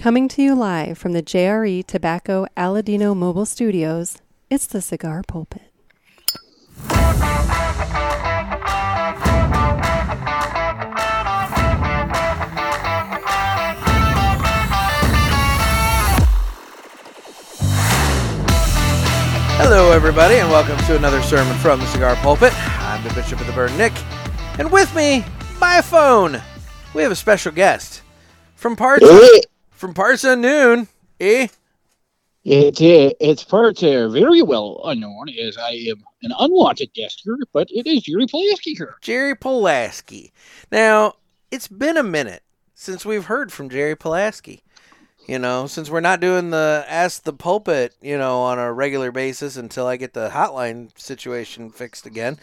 Coming to you live from the JRE Tobacco Aladino Mobile Studios, it's the Cigar Pulpit. Hello, everybody, and welcome to another sermon from the Cigar Pulpit. I'm the Bishop of the Burn, Nick, and with me, by phone, we have a special guest from parts unknown. It's parts very well unknown, as I am an unwanted guest here, but it is Jerry Pulaski here. Jerry Pulaski. Now, it's been a minute since we've heard from Jerry Pulaski. You know, since we're not doing the Ask the Pulpit, on a regular basis until I get the hotline situation fixed again.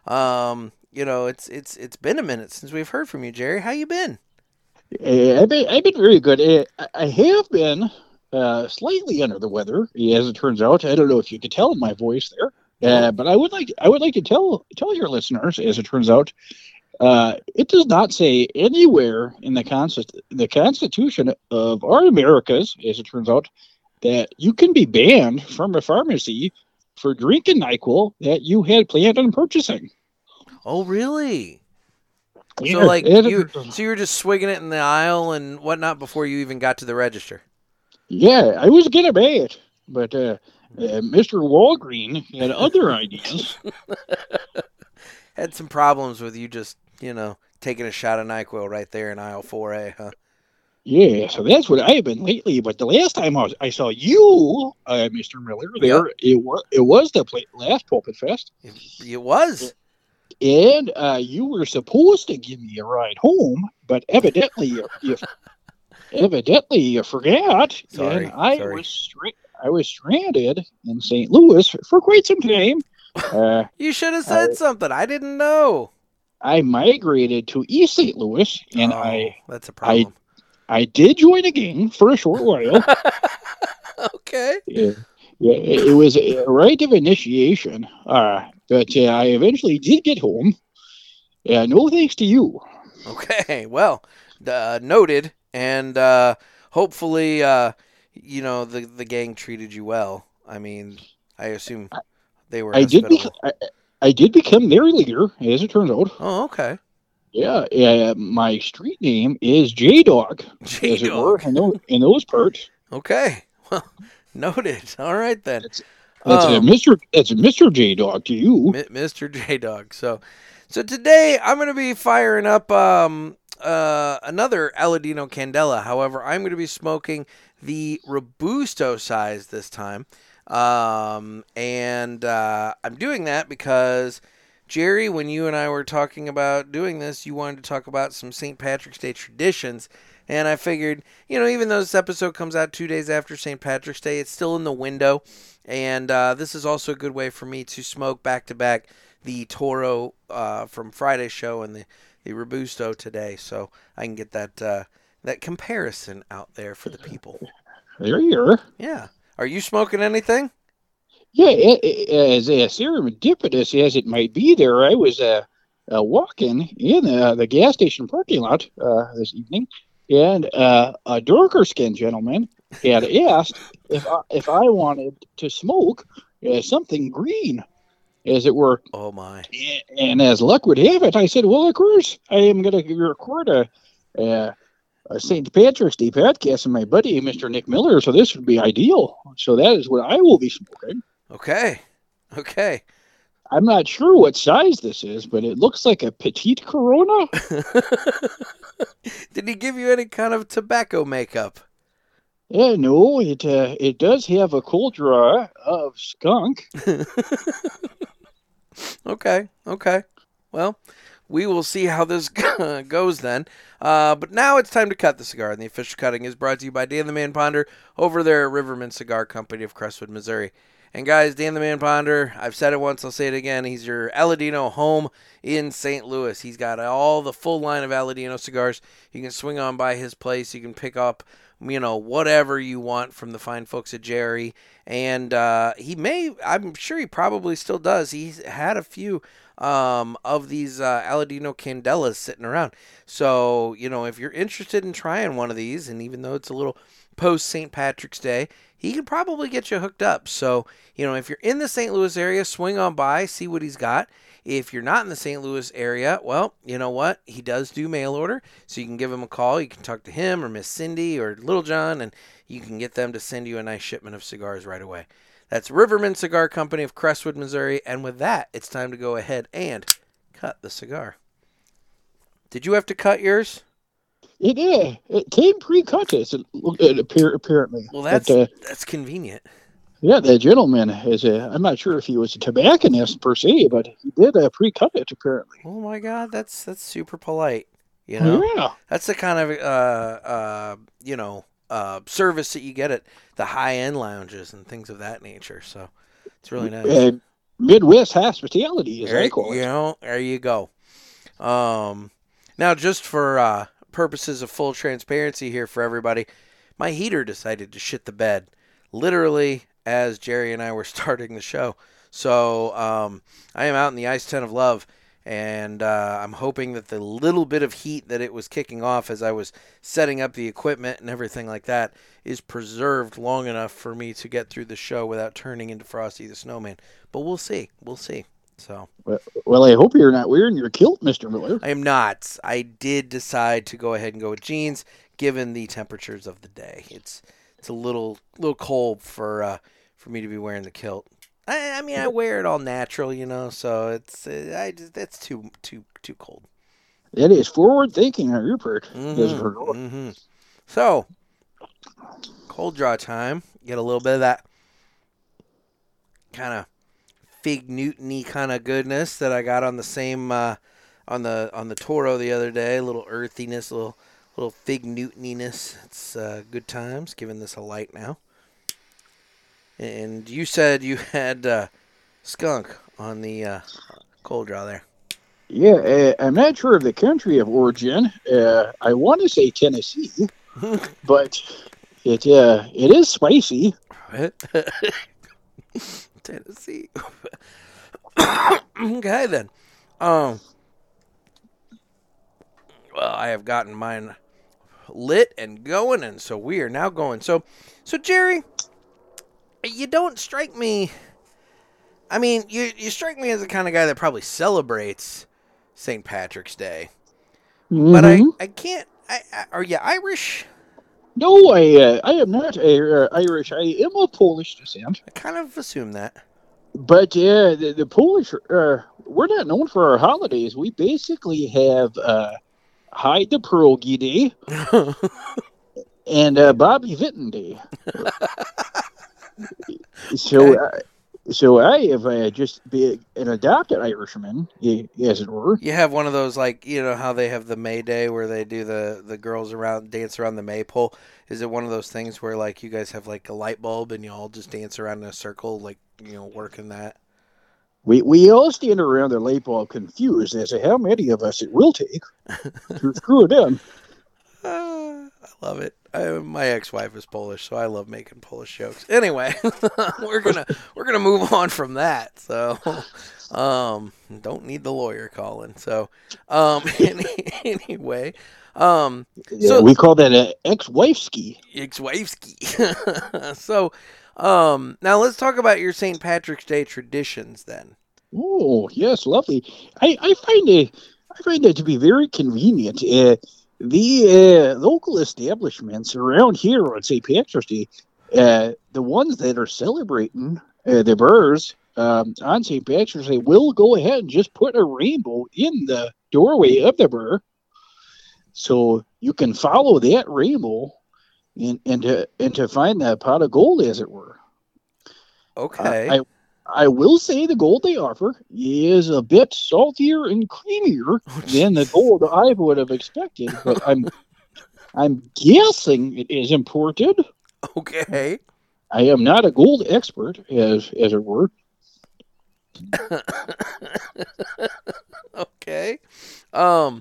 It's been a minute since we've heard from you, Jerry. How you been? I've been very good. I have been slightly under the weather, as it turns out. I don't know if you could tell in my voice there, but I would like to tell your listeners, as it turns out, it does not say anywhere in the Constitution of our Americas, as it turns out, that you can be banned from a pharmacy for drinking NyQuil that you had planned on purchasing. Oh, really? Yeah, So you were just swigging it in the aisle and whatnot before you even got to the register? Yeah, I was gonna buy it, but Mr. Walgreen had other ideas. Had some problems with you just, taking a shot of NyQuil right there in aisle 4A, huh? Yeah, so that's what I have been lately. But the last time I saw you, Mr. Miller, there, it was the last Pulpit Fest. It was. And you were supposed to give me a ride home, but evidently you forgot. Sorry, and I was stranded in St. Louis for quite some time. You should have said something. I didn't know. I migrated to East St. Louis, and that's a problem. I did join a gang for a short while. Okay. Yeah, it was a rite of initiation. But I eventually did get home. No thanks to you. Okay, well, noted, and hopefully, the gang treated you well. I mean, I assume they were hospitable. I did become their leader, as it turns out. Oh, okay. Yeah. My street name is J-Dog, as it were, in those parts. Okay. Well, noted. All right, then. That's Mr. J-Dog to you. Mr. J-Dog. So today I'm going to be firing up another Aladino Candela. However, I'm going to be smoking the Robusto size this time. I'm doing that because, Jerry, when you and I were talking about doing this, you wanted to talk about some St. Patrick's Day traditions. And I figured, even though this episode comes out 2 days after St. Patrick's Day, it's still in the window. And this is also a good way for me to smoke back-to-back the Toro from Friday's show and the Robusto today. So I can get that comparison out there for the people. There you are. Yeah. Are you smoking anything? Yeah, as serendipitous as it might be there, I was walking in the gas station parking lot this evening, and a darker-skinned gentleman had asked if I wanted to smoke something green, as it were. Oh, my. And as luck would have it, I said, well, of course, I am going to record a St. Patrick's Day podcast with my buddy, Mr. Nick Miller, so this would be ideal. So that is what I will be smoking. Okay. I'm not sure what size this is, but it looks like a petite Corona. Did he give you any kind of tobacco makeup? Yeah, no, it does have a cold draw of skunk. Okay. Well, we will see how this goes then. But now it's time to cut the cigar, and the official cutting is brought to you by Dan the Man Ponder over there at Riverman Cigar Company of Crestwood, Missouri. And guys, Dan the Man Ponder, I've said it once, I'll say it again, he's your Aladino home in St. Louis. He's got all the full line of Aladino cigars. You can swing on by his place. You can pick up, whatever you want from the fine folks at Jerry. And I'm sure he probably still does. He's had a few of these Aladino Candelas sitting around. So, if you're interested in trying one of these, and even though it's a little post St. Patrick's Day, he can probably get you hooked up. So, if you're in the St. Louis area, swing on by, see what he's got. If you're not in the St. Louis area, well, you know what? He does do mail order, so you can give him a call. You can talk to him or Miss Cindy or Little John, and you can get them to send you a nice shipment of cigars right away. That's Riverman Cigar Company of Crestwood, Missouri. And with that, it's time to go ahead and cut the cigar. Did you have to cut yours? It came pre-cut. Apparently. Well, that's convenient. Yeah, the gentleman I'm not sure if he was a tobacconist per se, but he did pre-cut it apparently. Oh my God, that's super polite. Yeah. That's the kind of service that you get at the high-end lounges and things of that nature. So it's really nice. Midwest hospitality, as I call it. There you go. Now, just for purposes of full transparency here for everybody, my heater decided to shit the bed, literally as Jerry and I were starting the show. So I am out in the ice tent of love, and I'm hoping that the little bit of heat that it was kicking off as I was setting up the equipment and everything like that is preserved long enough for me to get through the show without turning into Frosty the Snowman. But we'll see. So. Well, I hope you're not wearing your kilt, Mr. Miller. I am not. I did decide to go ahead and go with jeans, given the temperatures of the day. It's a little cold for me to be wearing the kilt. I mean, I wear it all natural, so that's too cold. It is forward thinking on your part. So, cold draw time. Get a little bit of that kind of Fig Newton-y kind of goodness that I got on the same on the Toro the other day. A little earthiness, a little Fig Newton-iness. It's good times. Giving this a light now. And you said you had skunk on the cold draw there. Yeah, I'm not sure of the country of origin. I want to say Tennessee, but it is spicy. Tennessee. Okay, then. Well, I have gotten mine lit and going, and so we are now going. So Jerry, you don't strike me. I mean, you strike me as the kind of guy that probably celebrates St. Patrick's Day. Mm-hmm. But I can't. Are you Irish? No, I am not Irish. I am of Polish descent. I kind of assumed that. But the Polish, we're not known for our holidays. We basically have Hide the Pierogi Day and Bobby Vinton Day. So I have just been an adopted Irishman, as it were. You have one of those, like, how they have the May Day where they do the girls dance around the maypole. Is it one of those things where, like, you guys have, like, a light bulb and you all just dance around in a circle, like, working that? We all stand around the light bulb confused as to how many of us it will take to screw it in. I love it. My ex-wife is Polish, so I love making Polish jokes. Anyway, we're gonna move on from that. So, don't need the lawyer calling. So, anyway, so we call that an ex-wifeski. Ex-wifeski. So, now let's talk about your St. Patrick's Day traditions then. Oh yes, lovely. I find it to be very convenient. The local establishments around here on St. Patrick's Day, the ones that are celebrating the bars on St. Patrick's Day will go ahead and just put a rainbow in the doorway of the bar, so you can follow that rainbow and to find that pot of gold, as it were. Okay. I will say the gold they offer is a bit saltier and creamier than the gold I would have expected, but I'm guessing it is imported. Okay. I am not a gold expert, as it were. Okay. How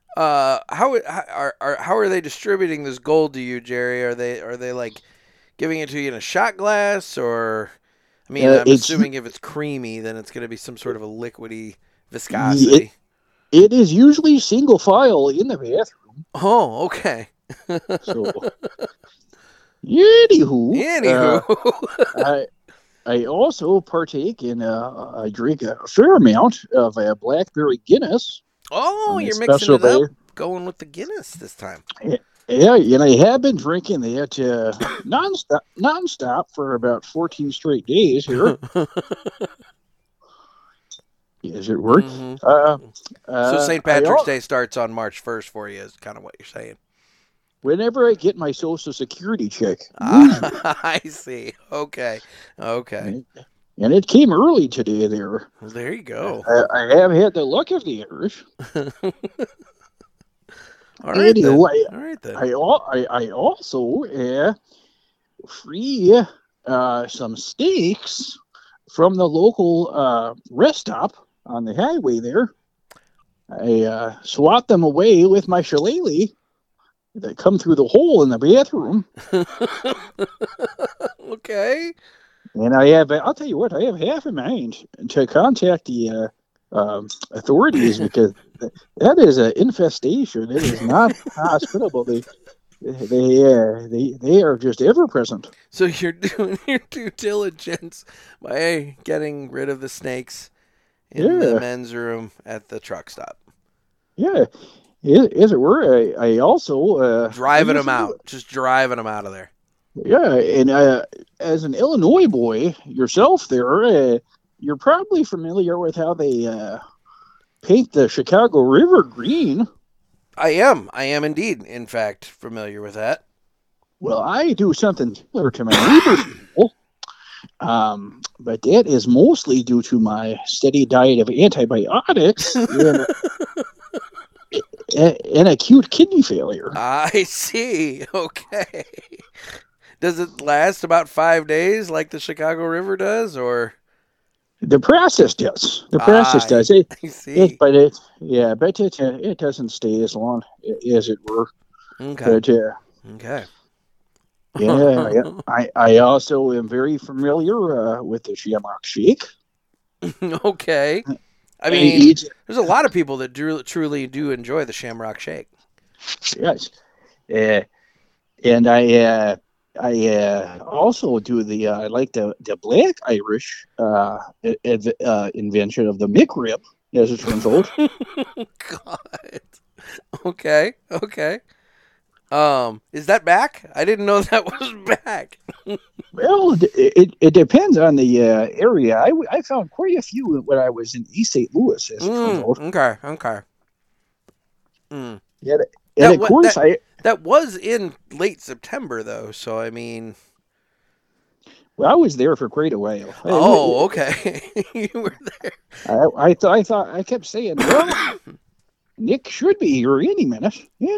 are they distributing this gold to you, Jerry? Are they like giving it to you in a shot glass, or? I mean, I'm assuming if it's creamy, then it's going to be some sort of a liquidy viscosity. It is usually single file in the bathroom. Oh, okay. So, anywho, Anywho. I also partake in I drink a fair amount of a blackberry Guinness. Oh, on a you're mixing special it up, day. going with the Guinness this time. Yeah, and I have been drinking that nonstop for about 14 straight days here. Yes, it worked. Mhm. So St. I Patrick's al- Day starts on March 1st for you is kind of what you're saying. Whenever I get my Social Security check, I see. Okay. and it came early today there. Well, there you go. I have had the luck of the Irish. All right, Anyway, then. All right, then. I also free some steaks from the local rest stop on the highway there. I swat them away with my shillelagh that come through the hole in the bathroom. Okay. And I'll tell you what, I have half in mind to contact the authorities because that is an infestation. It is not hospitable. They are just ever present. So you're doing your due diligence by getting rid of the snakes in the men's room at the truck stop. Yeah, as it were. I also driving them out, just driving them out of there. Yeah, and as an Illinois boy yourself, there, you're probably familiar with how they paint the Chicago River green. I am indeed, in fact, familiar with that. Well, I do something similar to my neighbors people, but that is mostly due to my steady diet of antibiotics and acute kidney failure. I see. Okay. Does it last about 5 days like the Chicago River does, or? The process does. I see. But it doesn't stay as long as it were. Okay. But, okay. Yeah, I also am very familiar with the Shamrock Shake. Okay. I mean, there's a lot of people that truly do enjoy the Shamrock Shake. Yes. And I also do I like the Black Irish invention of the McRib, as it turns out. God. Okay. Is that back? I didn't know that was back. Well, it depends on the area. I found quite a few when I was in East St. Louis, as it turns out. Okay. Yeah, and of course that was in late September, though. So I mean, well, I was there for quite a while. Oh, okay. You were there. I thought I kept saying, well, Nick should be here any minute.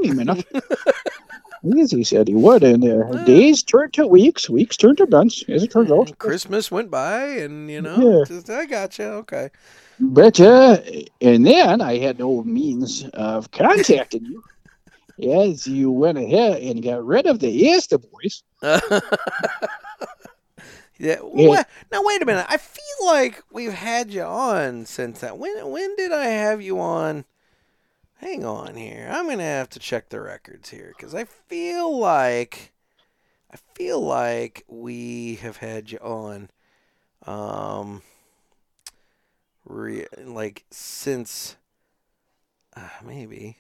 As he said he would, and days turned to weeks, weeks turned to months, as it turns out. Christmas went by, and I gotcha. Okay. But and then I had no means of contacting you, as you went ahead and got rid of the Asta boys. Yeah. Now wait a minute. I feel like we've had you on since that. When did I have you on? Hang on here. I'm gonna have to check the records here because I feel like we have had you on, like since maybe.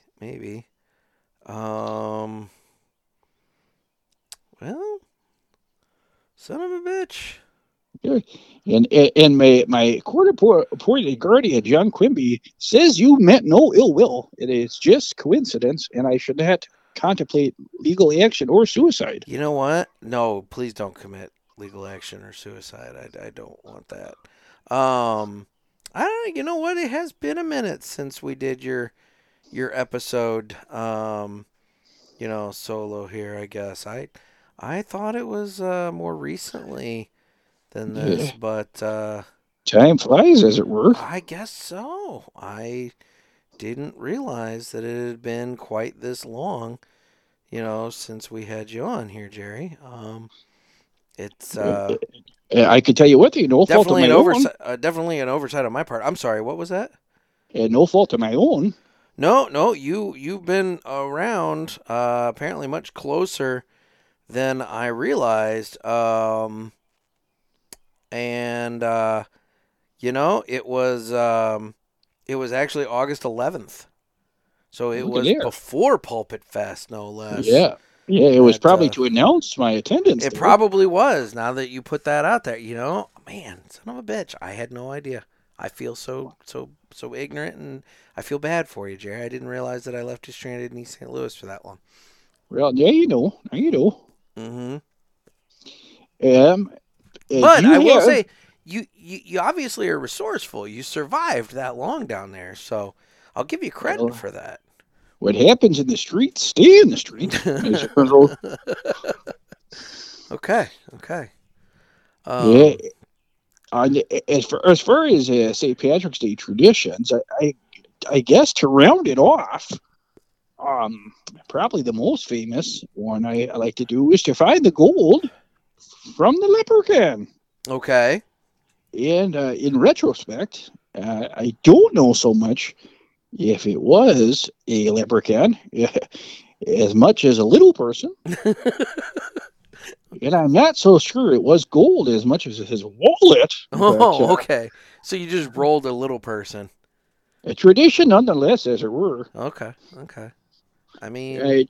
Well, son of a bitch. And my court-appointed guardian, John Quimby, says you meant no ill will. It is just coincidence, and I should not contemplate legal action or suicide. You know what? No, please don't commit legal action or suicide. I don't want that. I don't. You know what? It has been a minute since we did your episode. Solo here. I guess I thought it was more recently than this, but time flies, as it were. I guess so. I didn't realize that it had been quite this long, since we had you on here, Jerry. It's I could tell you what, definitely an oversight. Definitely an oversight on my part. I'm sorry. What was that? and no fault of my own. No, you've been around apparently much closer than I realized. And it was actually August 11th. So it Look at was there. before Pulpit Fest, no less. Yeah. Yeah, it was That, probably to announce my attendance. It there. probably was. Now that you put that out there, man, son of a bitch, I had no idea. I feel so ignorant, and I feel bad for you, Jerry. I didn't realize that I left you stranded in East St. Louis for that long. Well, yeah, you know. Now you know. Mm-hmm. But I will say, you obviously are resourceful. You survived that long down there, so I'll give you credit for that. What happens in the street, stay in the street. Okay. Yeah. As far as St. Patrick's Day traditions, I guess to round it off, probably the most famous one I like to do is to find the gold from the leprechaun. Okay. And in retrospect, I don't know so much if it was a leprechaun as much as a little person. And I'm not so sure it was gold as much as his wallet. Oh, okay. So you just rolled a little person. A tradition nonetheless, as it were. Okay. I mean,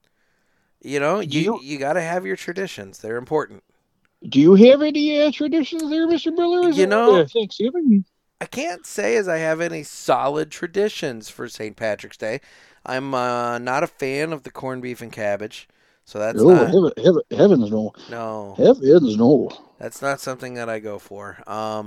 you got to have your traditions. They're important. Do you have any traditions there, Mr. Miller? Thanksgiving? I can't say as I have any solid traditions for St. Patrick's Day. I'm not a fan of the corned beef and cabbage, so that's heavens no. No. Heavens no. That's not something that I go for.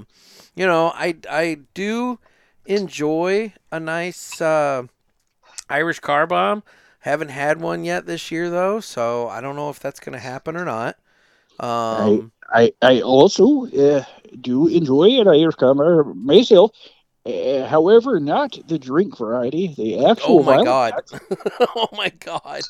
I do enjoy a nice Irish car bomb. Haven't had one yet this year though, so I don't know if that's going to happen or not. I also do enjoy an Irish car bomb myself. However, not the drink variety, the actual. Oh my god! Oh my god!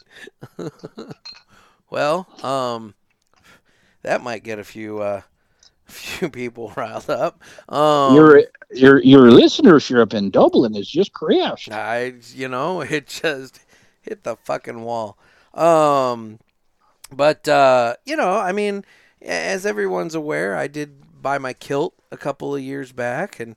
Well, that might get a few people riled up. Your listenership in Dublin is just crashed. It just hit the fucking wall. But I mean, as everyone's aware, I did buy my kilt a couple of years back, and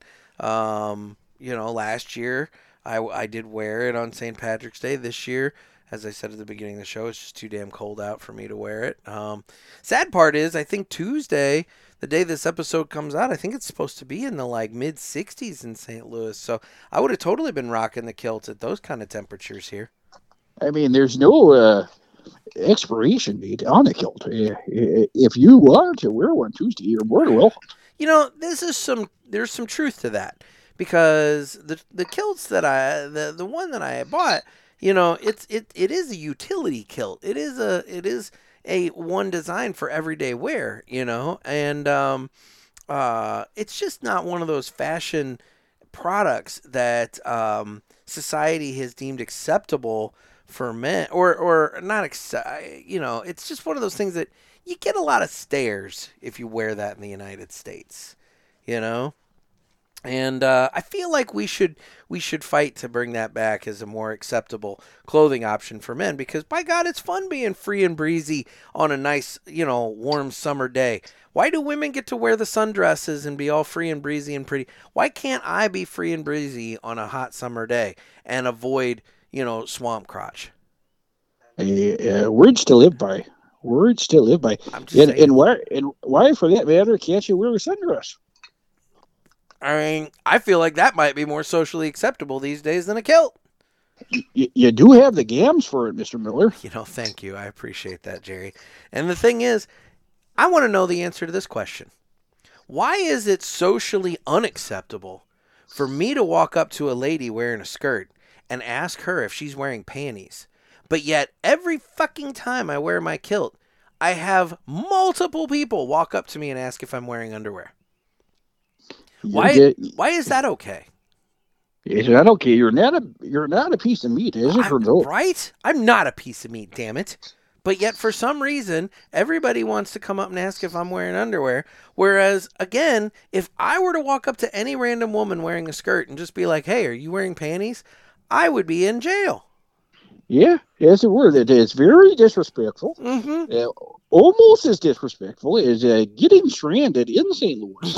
last year I did wear it on St. Patrick's Day. This year, as I said at the beginning of the show, it's just too damn cold out for me to wear it. Sad part is, I think Tuesday, the day this episode comes out, I think it's supposed to be in the mid 60s in St. Louis. So I would have totally been rocking the kilt at those kind of temperatures here. I mean, there's no expiration date on a kilt. If you want to wear one Tuesday, you're more than welcome. There's some truth to that, because the kilts that the one that I bought, it is a utility kilt. It is a one designed for everyday wear, and it's just not one of those fashion products that society has deemed acceptable for men, or not it's just one of those things that you get a lot of stares if you wear that in the United States, and I feel like we should fight to bring that back as a more acceptable clothing option for men, because by God, it's fun being free and breezy on a nice, warm summer day. Why do women get to wear the sundresses and be all free and breezy and pretty? Why can't I be free and breezy on a hot summer day and avoid swamp crotch? Words to live by. I'm just saying. And why, for that matter, can't you wear a sundress? I mean, I feel like that might be more socially acceptable these days than a kilt. You do have the gams for it, Mr. Miller. Thank you. I appreciate that, Jerry. And the thing is, I want to know the answer to this question. Why is it socially unacceptable for me to walk up to a lady wearing a skirt and ask her if she's wearing panties, but yet every fucking time I wear my kilt, I have multiple people walk up to me and ask if I'm wearing underwear? Why is that okay? Is that okay? You're not a piece of meat, is it? Right? I'm not a piece of meat, damn it. But yet, for some reason, everybody wants to come up and ask if I'm wearing underwear. Whereas, again, if I were to walk up to any random woman wearing a skirt and just be like, hey, are you wearing panties? I would be in jail. Yeah, as it were. It's very disrespectful. Mm-hmm. Almost as disrespectful as getting stranded in St. Louis.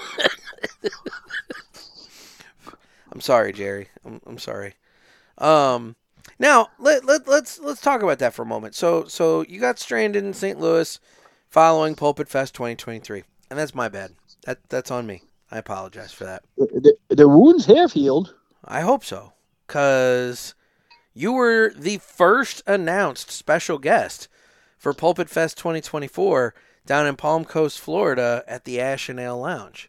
I'm sorry, Jerry. I'm sorry. Now let's talk about that for a moment. So you got stranded in St. Louis following Pulpit Fest 2023, and that's my bad. That's on me. I apologize for that. The wounds have healed. I hope so, because you were the first announced special guest for Pulpit Fest 2024 down in Palm Coast, Florida, at the Ash and Ale Lounge.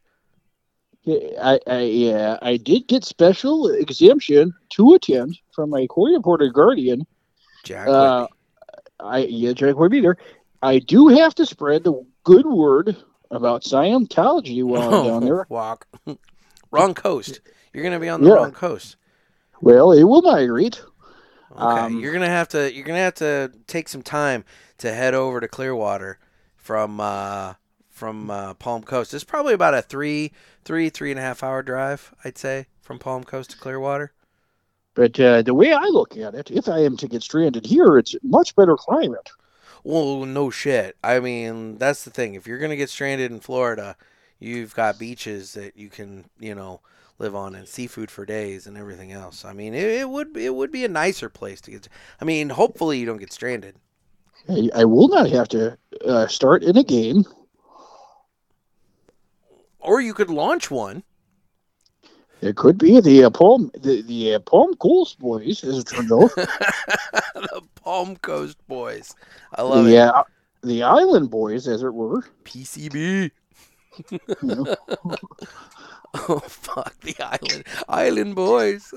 I did get special exemption to attend from my court-appointed guardian. Jack Whitby. Jack Whitby there. I do have to spread the good word about Scientology while I'm down there. Walk. Wrong coast. You're going to be on the wrong coast. Well, it will migrate. Okay, you're gonna have to take some time to head over to Clearwater from Palm Coast. It's probably about a three and a half hour drive, I'd say, from Palm Coast to Clearwater. But the way I look at it, if I am to get stranded here, it's much better climate. Well, no shit. I mean, that's the thing. If you're gonna get stranded in Florida, you've got beaches that you can, live on, and seafood for days and everything else. I mean, it would be a nicer place to get. I mean, hopefully you don't get stranded. I will not have to start in a game. Or you could launch one. It could be the Palm Coast Boys, as it turns out. The Palm Coast Boys. I love it. The Island Boys, as it were. PCB. Oh fuck, the Island Boys.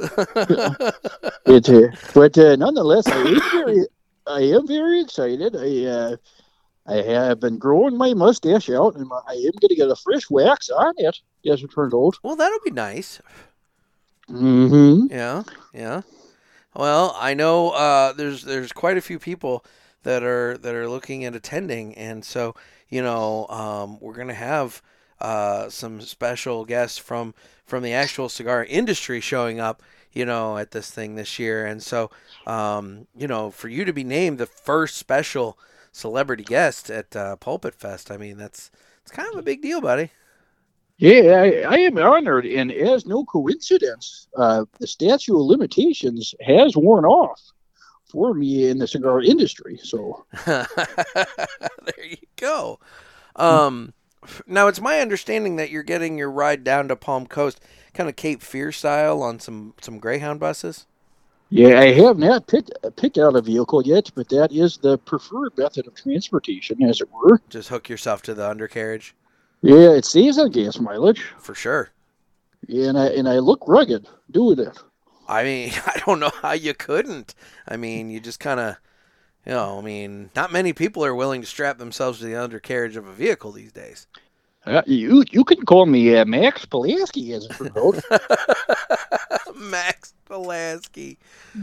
But nonetheless, I am very excited. I have been growing my mustache out, and I am going to get a fresh wax on it, as it turned out. Well, that'll be nice. Mm-hmm. Yeah. Well, I know there's quite a few people that are looking at attending, and so we're gonna have some special guests from the actual cigar industry showing up, at this thing this year. And so, for you to be named the first special celebrity guest at Pulpit Fest, I mean, it's kind of a big deal, buddy. Yeah, I am honored, and as no coincidence, the statute of limitations has worn off for me in the cigar industry. So there you go. Now, it's my understanding that you're getting your ride down to Palm Coast, kind of Cape Fear style, on some Greyhound buses. Yeah, I have not picked out a vehicle yet, but that is the preferred method of transportation, as it were. Just hook yourself to the undercarriage. Yeah, it saves on gas mileage. For sure. Yeah, and I look rugged doing it. I mean, I don't know how you couldn't. I mean, you just kind of, not many people are willing to strap themselves to the undercarriage of a vehicle these days. You can call me Max Pulaski, as it turns out. Max Pulaski.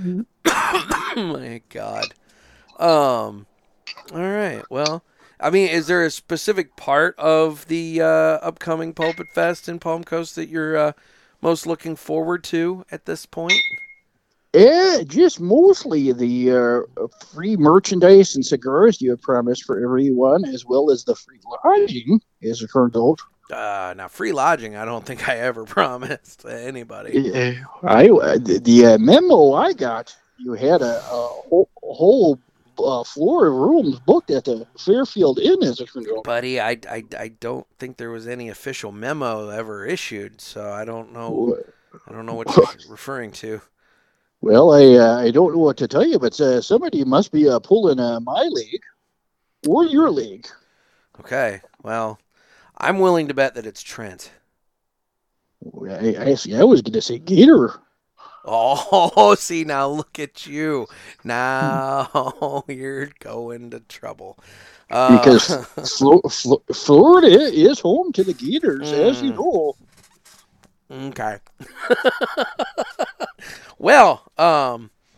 My God. All right. Well, I mean, is there a specific part of the upcoming Pulpit Fest in Palm Coast that you're most looking forward to at this point? Yeah, just mostly the free merchandise and cigars you have promised for everyone, as well as the free lodging, as it turns out. Now, free lodging, I don't think I ever promised to anybody. The memo I got, you had a whole floor of rooms booked at the Fairfield Inn, as it turns out. Buddy, I don't think there was any official memo ever issued, so I don't know. I don't know what you're referring to. Well, I don't know what to tell you, but somebody must be pulling my leg or your leg. Okay, well, I'm willing to bet that it's Trent. I see. I was going to say Gator. Oh, see, now look at you. Now you're going to trouble. Because Florida is home to the Gators, as you know. Okay. Well,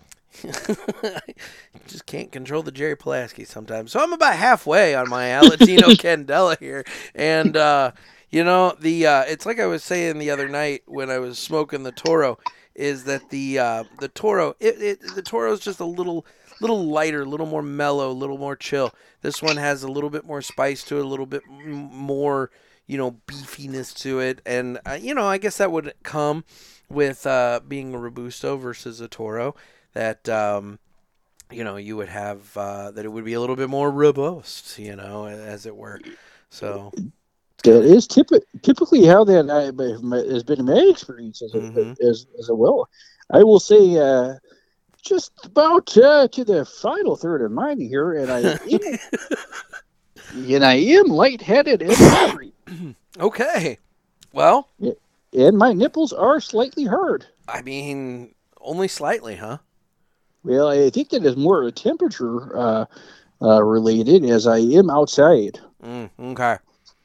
Just can't control the Jerry Pulaski sometimes. So I'm about halfway on my Aladino Candela here. And, it's like I was saying the other night when I was smoking the Toro, is that the Toro, the Toro is just a little lighter, a little more mellow, a little more chill. This one has a little bit more spice to it, a little bit more, beefiness to it. And, I guess that would come with being a Robusto versus a Toro, that, you would have, that it would be a little bit more robust, as it were. So that is typically how that has been my experience as well. I will say, just about to the final third of mine here, and I am lightheaded and hungry. Okay, well, and my nipples are slightly hard. I mean, only slightly, huh? Well, I think that is more temperature related, as I am outside. Okay.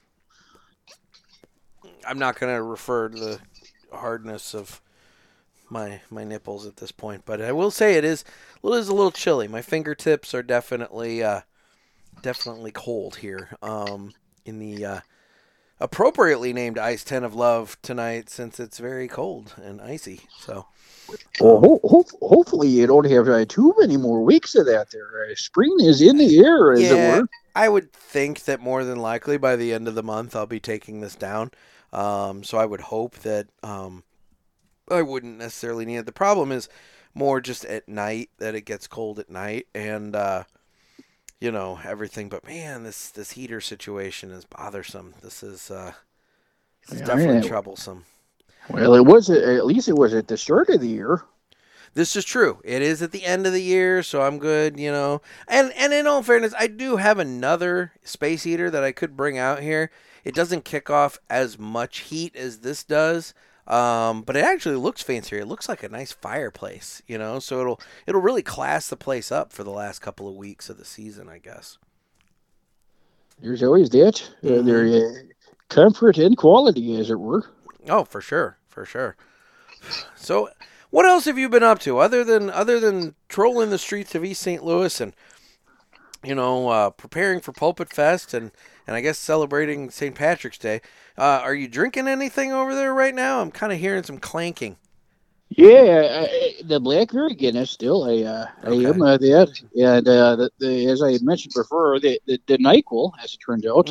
I'm not going to refer to the hardness of my nipples at this point, but I will say it is a little chilly. My fingertips are definitely cold here. In the appropriately named Ice 10 of Love tonight, since it's very cold and icy. So, hopefully you don't have too many more weeks of that. There, spring is in the air, as it were. I would think that more than likely by the end of the month I'll be taking this down. So I would hope that I wouldn't necessarily need it. The problem is more just at night, that it gets cold at night, and everything. But man, this heater situation is bothersome. This is definitely troublesome. Well, it was at least it was at the start of the year. This is true. It is at the end of the year, so I'm good, And in all fairness, I do have another space heater that I could bring out here. It doesn't kick off as much heat as this does, but it actually looks fancier. It looks like a nice fireplace, So it'll really class the place up for the last couple of weeks of the season, I guess. There's always that. There, comfort and quality, as it were. Oh, for sure. So, what else have you been up to other than trolling the streets of East St. Louis and preparing for Pulpit Fest and I guess celebrating St. Patrick's Day? Are you drinking anything over there right now? I'm kind of hearing some clanking. Yeah, the Blackberry Guinness still. I am that, and as I mentioned before, the NyQuil, as it turns out,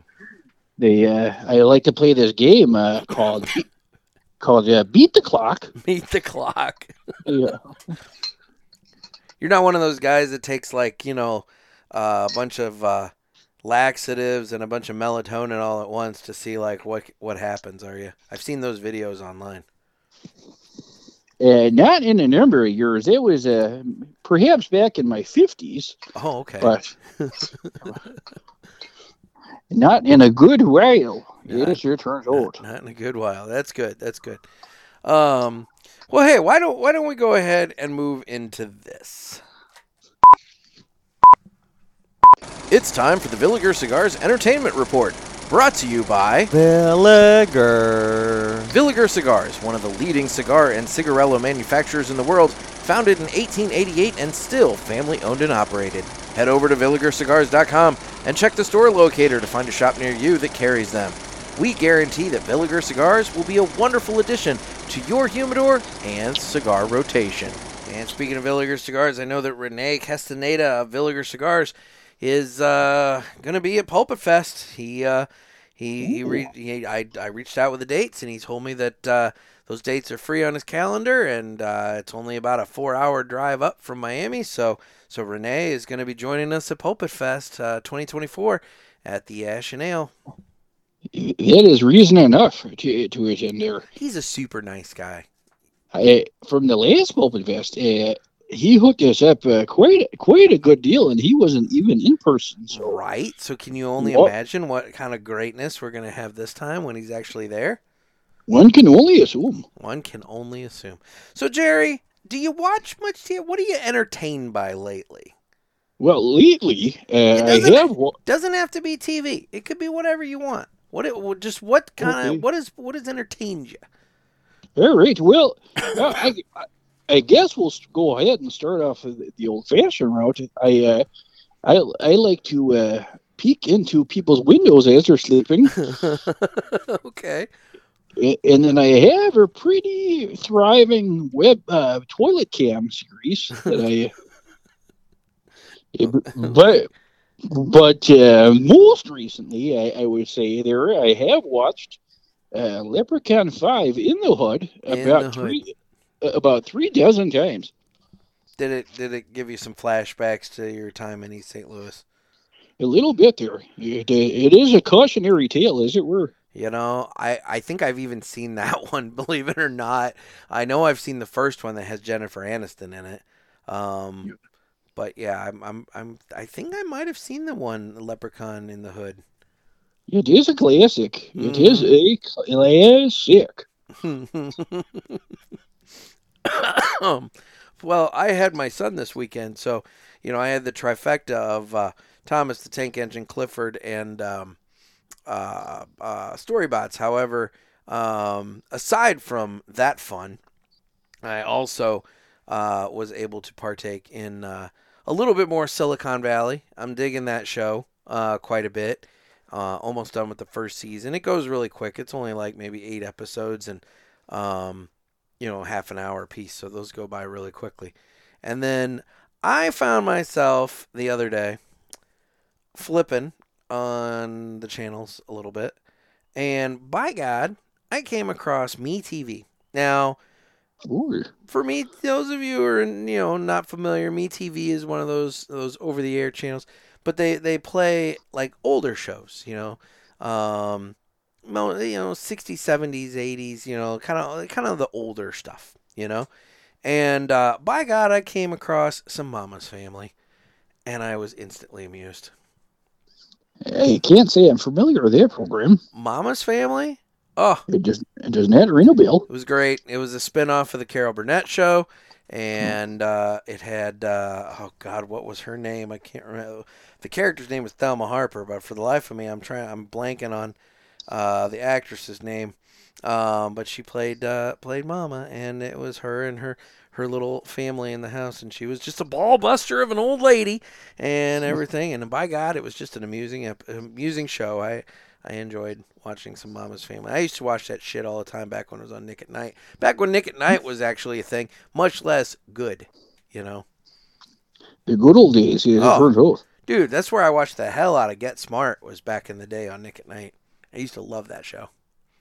I like to play this game called Beat the Clock. Beat the Clock. Yeah. You're not one of those guys that takes a bunch of laxatives and a bunch of melatonin all at once to see what happens, are you? I've seen those videos online. Not in a number of years. It was perhaps back in my 50s. Oh, okay. But not in a good while. It sure turns out. Not in a good while. That's good. Well, hey, why don't we go ahead and move into this? It's time for the Villiger Cigars Entertainment Report, brought to you by Villiger. Villiger Cigars, one of the leading cigar and cigarillo manufacturers in the world, founded in 1888 and still family-owned and operated. Head over to VilligerCigars.com and check the store locator to find a shop near you that carries them. We guarantee that Villiger Cigars will be a wonderful addition to your humidor and cigar rotation. And speaking of Villiger Cigars, I know that Renee Castaneda of Villiger Cigars is going to be at Pulpit Fest. I reached out with the dates, and he told me that those dates are free on his calendar, and it's only about a 4-hour drive up from Miami. So Renee is going to be joining us at Pulpit Fest 2024 at the Ash and Ale. That is reason enough to attend there. He's a super nice guy. From the last Pulpit Fest, he hooked us up quite a good deal, and he wasn't even in person. So. Right. So can you only imagine what kind of greatness we're going to have this time when he's actually there? One can only assume. So, Jerry, do you watch much TV? What are you entertained by lately? Well, lately, doesn't have to be TV. It could be whatever you want. What has entertained you? All right. Well, I guess we'll go ahead and start off with the old-fashioned route. I like to peek into people's windows as they're sleeping, Okay. and then I have a pretty thriving web toilet cam series that but most recently, I would say I have watched Leprechaun 5 in the Hood about 3 dozen times. Did it give you some flashbacks to your time in East St. Louis? A little bit there. It is a cautionary tale, as it were. You know, I think I've even seen that one, believe it or not. I know I've seen the first one that has Jennifer Aniston in it. But yeah, I think I might have seen the one Leprechaun in the Hood. It is a classic. It is a classic. Well, I had my son this weekend, so you know I had the trifecta of Thomas the Tank Engine, Clifford, and Storybots. However, aside from that fun, I also was able to partake in a little bit more Silicon Valley. I'm digging that show quite a bit. Almost done with the first season. It goes really quick. It's only like maybe 8 episodes and half an hour a piece. So those go by really quickly. And then I found myself the other day flipping on the channels a little bit. And by God, I came across MeTV. Now, Ooh. for me, those of you who are not familiar, MeTV is one of those over-the-air channels. But they play like older shows, 60s, 70s, 80s, kind of the older stuff, And by God, I came across some Mama's Family, and I was instantly amused. I can't say I'm familiar with that program. Mama's Family? Oh, it does not ring a bell. It was great. It was a spinoff of the Carol Burnett Show. And it had, oh God, what was her name? I can't remember. The character's name was Thelma Harper, but for the life of me, I'm blanking on the actress's name. But she played Mama, and it was her and her little family in the house, and she was just a ball buster of an old lady and everything. And by God, it was just an amusing show. I enjoyed watching some Mama's Family. I used to watch that shit all the time back when it was on Nick at Night. Back when Nick at Night was actually a thing, much less good, The good old days, dude, that's where I watched the hell out of Get Smart, was back in the day on Nick at Night. I used to love that show.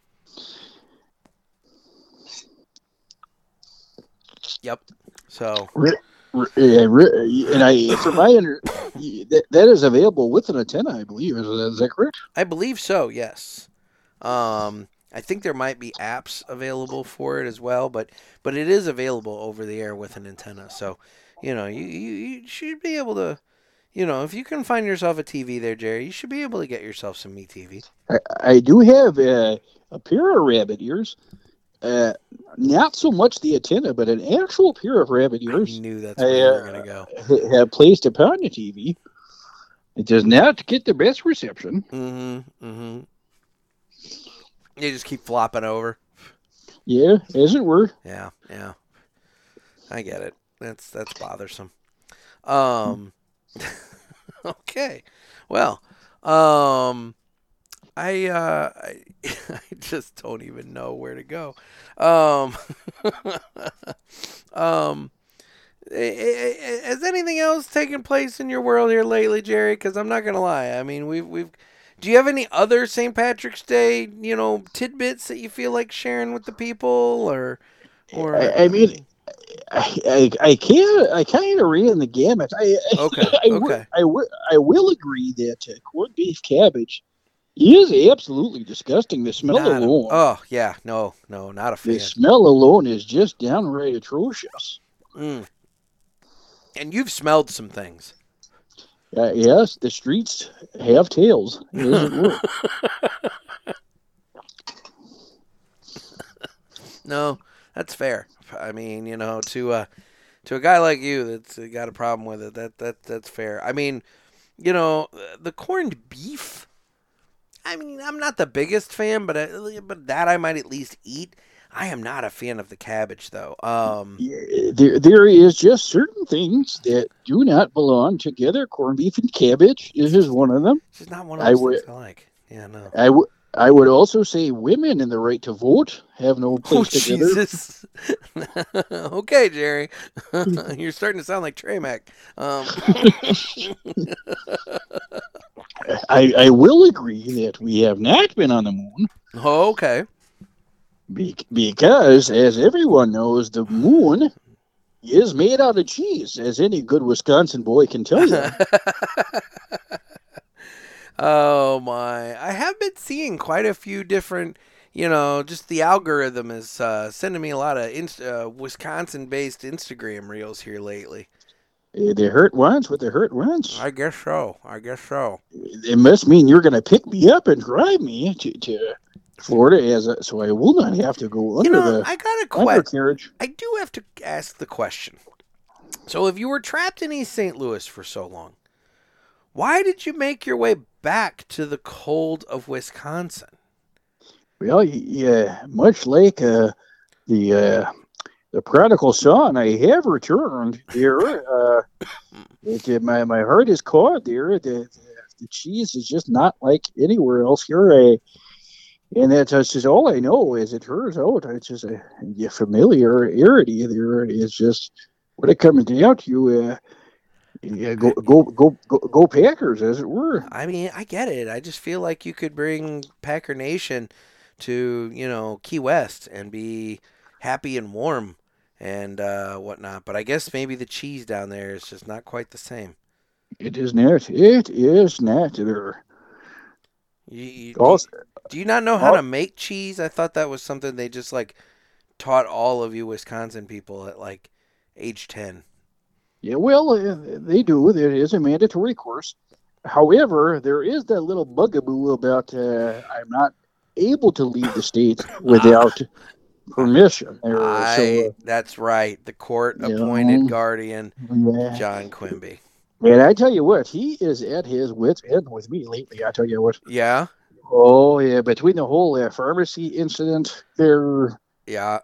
Yep. So. And that is available with an antenna, I believe. Is that correct? I believe so. Yes. I think there might be apps available for it as well, but it is available over the air with an antenna. So, you should be able to, if you can find yourself a TV there, Jerry, you should be able to get yourself some MeTV. I do have a pair of rabbit ears. Not so much the antenna, but an actual pair of rabbit ears. I knew that's where you were going to go. Have placed upon the TV. It does not get the best reception. Mm-hmm. You just keep flopping over. Yeah, as it were. Yeah. I get it. That's bothersome. Okay. Well, I just don't even know where to go. Has anything else taken place in your world here lately, Jerry? Because I'm not gonna lie. I mean, we've. Do you have any other St. Patrick's Day, tidbits that you feel like sharing with the people, or? I mean, I kind of ran the gamut. Okay. I will agree that corned beef cabbage is absolutely disgusting. The smell alone. Oh yeah, no, not a fan. The smell alone is just downright atrocious. And you've smelled some things. Yes, the streets have tails. No, that's fair. I mean, to a guy like you that's got a problem with it, that's fair. I mean, the corned beef. I mean, I'm not the biggest fan, but that I might at least eat. I am not a fan of the cabbage, though. There is just certain things that do not belong together. Corned beef and cabbage is one of them. It's just not one of those things I like. Yeah, no. I would also say women in the right to vote have no place together. Jesus. Okay, Jerry. You're starting to sound like Trey Mac. I will agree that we have not been on the moon. Oh, okay. Because, as everyone knows, the moon is made out of cheese, as any good Wisconsin boy can tell you. Oh, my. I have been seeing quite a few different, just the algorithm is sending me a lot of Wisconsin-based Instagram reels here lately. They hurt once what they hurt once. I guess so. It must mean you're going to pick me up and drive me to Florida, so I will not have to go under the I got a undercarriage. I do have to ask the question. So if you were trapped in East St. Louis for so long, why did you make your way back to the cold of Wisconsin? Well, yeah, much like the prodigal son, I have returned there. My heart is caught there. The cheese is just not like anywhere else here. And that's just all I know. As it turns out, it's just a familiarity there. It's just what it comes down to. Go Packers, as it were. I mean, I get it. I just feel like you could bring Packer Nation to, Key West and be happy and warm and whatnot. But I guess maybe the cheese down there is just not quite the same. It is not. It is not there. Do you not know how to make cheese? I thought that was something they just taught all of you Wisconsin people at age 10. Yeah, well, they do. There is a mandatory course. However, there is that little bugaboo about I'm not able to leave the state without permission. That's right. The court-appointed guardian, John Quimby. And I tell you what, he is at his wit's end with me lately. I tell you what. Yeah? Oh, yeah. Between the whole pharmacy incident there. Yeah.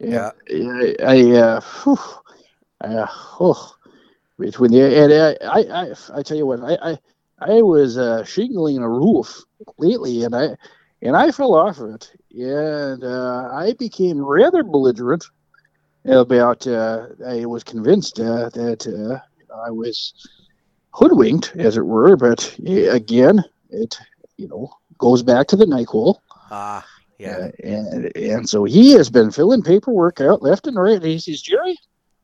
Between I tell you what, I was shingling a roof lately, and I fell off of it, and I became rather belligerent about. I was convinced that I was hoodwinked, as it were, but again, it goes back to the NyQuil. Yeah. And so he has been filling paperwork out left and right. And he says, Jerry,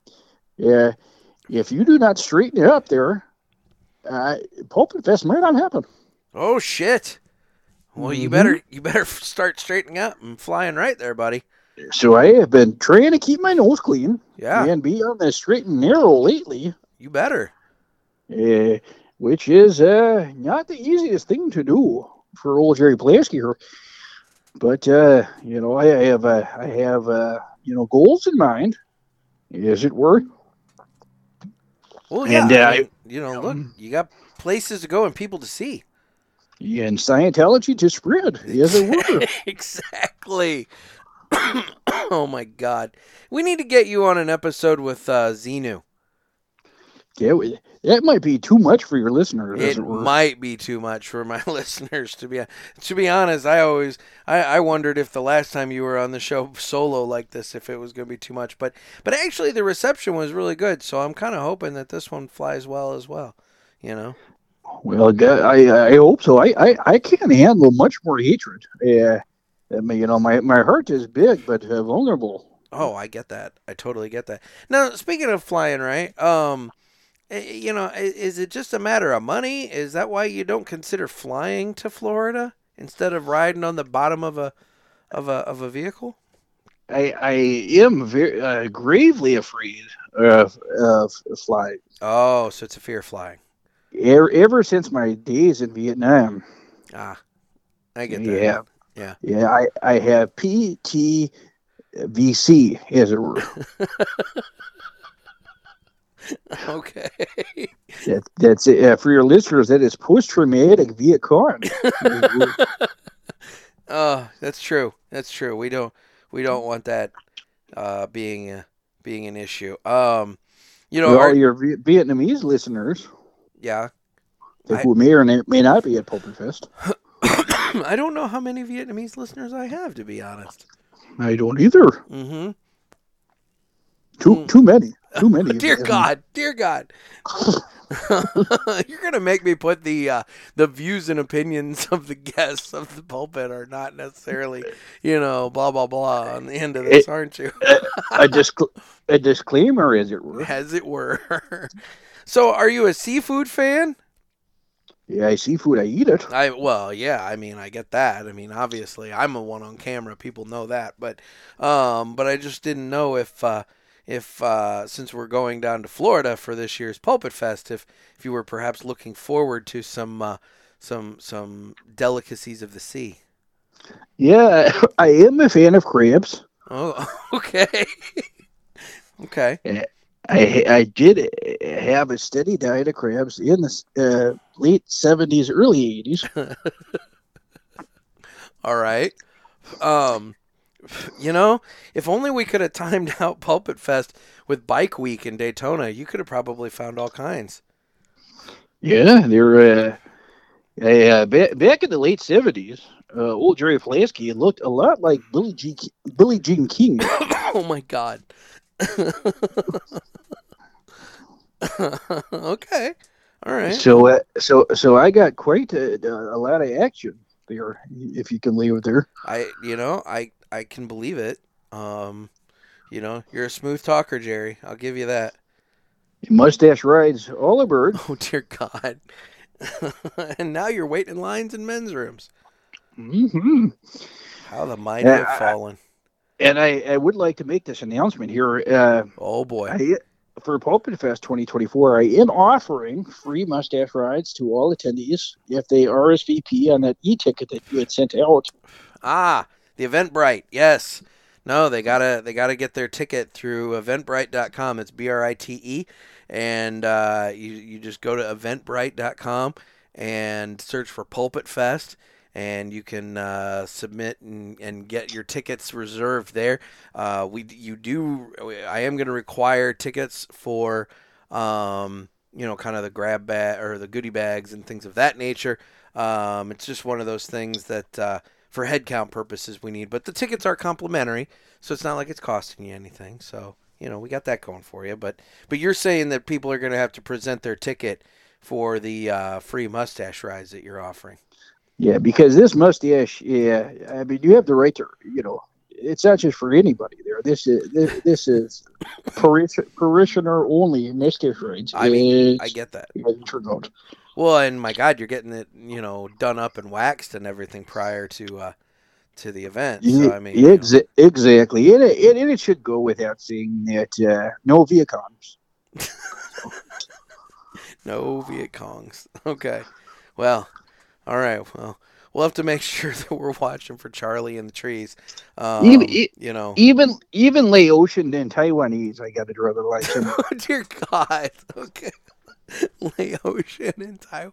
if you do not straighten it up there, Pulpit Fest might not happen. Oh shit! Well, you better start straightening up and flying right there, buddy. So I have been trying to keep my nose clean, and be on the straight and narrow lately. You better. Which is not the easiest thing to do for old Jerry Pulaski here. But I have goals in mind, as it were. Well, yeah. And, look, you got places to go and people to see. Yeah, and Scientology to spread, as it were. Exactly. Oh my God, we need to get you on an episode with Xenu. Yeah, that might be too much for your listeners. It might be too much for my listeners. To be honest, I wondered if the last time you were on the show solo like this, if it was going to be too much. But actually, the reception was really good. So I'm kind of hoping that this one flies well as well. Well, I hope so. I can't handle much more hatred. My heart is big but vulnerable. Oh, I get that. I totally get that. Now, speaking of flying, right? Is it just a matter of money? Is that why you don't consider flying to Florida instead of riding on the bottom of a vehicle? I am very gravely afraid of flying. Oh, so it's a fear of flying. Ever since my days in Vietnam. I get that. Yeah. I have PTVC, as it were. Okay. That's it. For your listeners, that is post-traumatic Viet Cong. Oh, that's true. We don't want that. being an issue. For all Are your Vietnamese listeners yeah. who may or may not be at Pulpit Fest, I don't know how many Vietnamese listeners I have, to be honest. I don't either. Mm-hmm. Too many. Too many. Dear God. You're gonna make me put the views and opinions of the guests of the pulpit are not necessarily, blah blah blah on the end of this, aren't you? a disclaimer, as it were. As it were. So, are you a seafood fan? Yeah, seafood. I eat it. Yeah. I mean, I get that. I mean, obviously, I'm a one on camera. People know that, but I just didn't know if since we're going down to Florida for this year's Pulpit Fest, if you were perhaps looking forward to some delicacies of the sea. Yeah, I am a fan of crabs. Oh, okay. Okay. I did have a steady diet of crabs in the late 70s, early 80s. All right. If only we could have timed out Pulpit Fest with Bike Week in Daytona, you could have probably found all kinds. Yeah, they're back in the late 70s. Old Jerry Flasky looked a lot like Billie Jean King. Oh my God. Okay. All right. So I got quite a lot of action there, if you can leave it there. I can believe it. You're a smooth talker, Jerry. I'll give you that. Mustache rides all aboard. Oh dear God. And now you're waiting in lines in men's rooms. Mm-hmm. How the mighty have fallen. And I would like to make this announcement here. Oh boy. For Pulpit Fest 2024, I am offering free mustache rides to all attendees if they RSVP on that e-ticket that you had sent out. Ah, the Eventbrite. Yes. No, they gotta get their ticket through Eventbrite.com. It's BRITE, and you just go to Eventbrite.com and search for Pulpit Fest, and you can submit and get your tickets reserved there. I am going to require tickets for kind of the grab bag or the goodie bags and things of that nature. It's just one of those things that for head count purposes we need, but the tickets are complimentary, so it's not like it's costing you anything. So we got that going for you. But you're saying that people are going to have to present their ticket for the free mustache rides that you're offering. Yeah, because this mustache, I mean, you have the right to, it's not just for anybody there. This is parishioner only mustache rides. I mean, I get that. Out. Well, and my God, you're getting it, done up and waxed and everything prior to the event. So I mean, exactly, and it should go without saying that no Viet Congs. No Viet Congs. Okay, well. All right. Well, we'll have to make sure that we're watching for Charlie in the trees. Even Laotian and Taiwanese, I got to draw the line. Oh dear God. Okay. Laotian and Taiwan.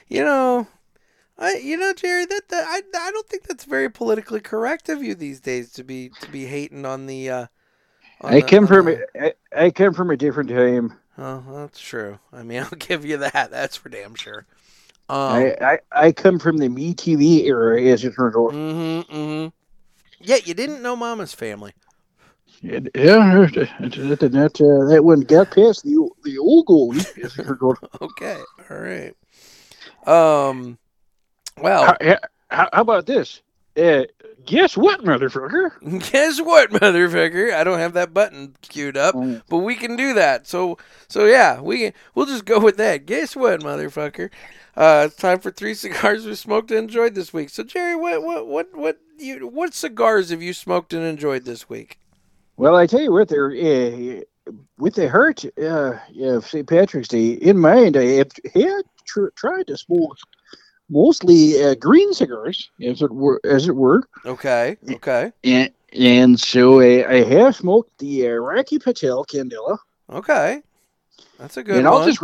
Jerry, I don't think that's very politically correct of you these days to be hating on the. I come from a different time. Oh, that's true. I mean, I'll give you that. That's for damn sure. I come from the MeTV era, as it turns out. Mm-hmm. Yeah, you didn't know Mama's Family. Yeah, that one got past the old goalie, as it turns out. Okay, all right. Well, how about this? Guess what, motherfucker? Guess what, motherfucker? I don't have that button queued up, but we can do that. So yeah, we'll just go with that. Guess what, motherfucker? It's time for 3 cigars we smoked and enjoyed this week. So Jerry, what cigars have you smoked and enjoyed this week? Well, I tell you what, there with the heart of St. Patrick's Day in mind, I had tried to smoke mostly green cigars, as it were. Okay. And so I have smoked the Rocky Patel Candela. Okay, that's a good one.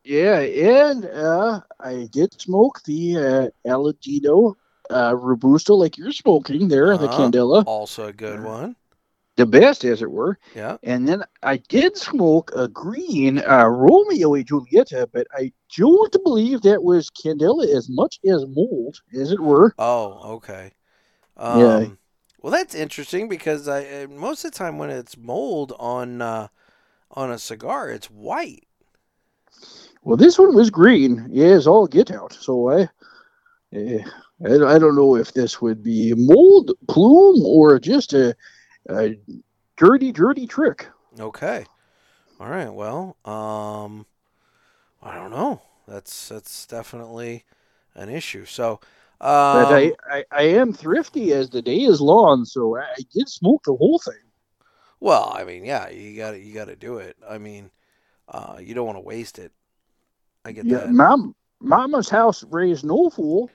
I did smoke the Aladino Robusto, like you're smoking there, the Candela. Also a good one. the best, as it were. Yeah. And then I did smoke a green Romeo and Julieta, but I don't believe that was Candela as much as mold, as it were. Oh, okay. Yeah. Well, that's interesting because most of the time when it's mold on a cigar, it's white. Well, this one was green. Yeah, it's all get out. So eh, I don't know if this would be mold plume or just a dirty, dirty trick. Okay. All right. Well, I don't know. That's definitely an issue. So, But um, I am thrifty as the day is long, so I did smoke the whole thing. well, I mean, yeah, you got to do it. I mean, you don't want to waste it. I get Yeah, that. Mama's house raised no fool.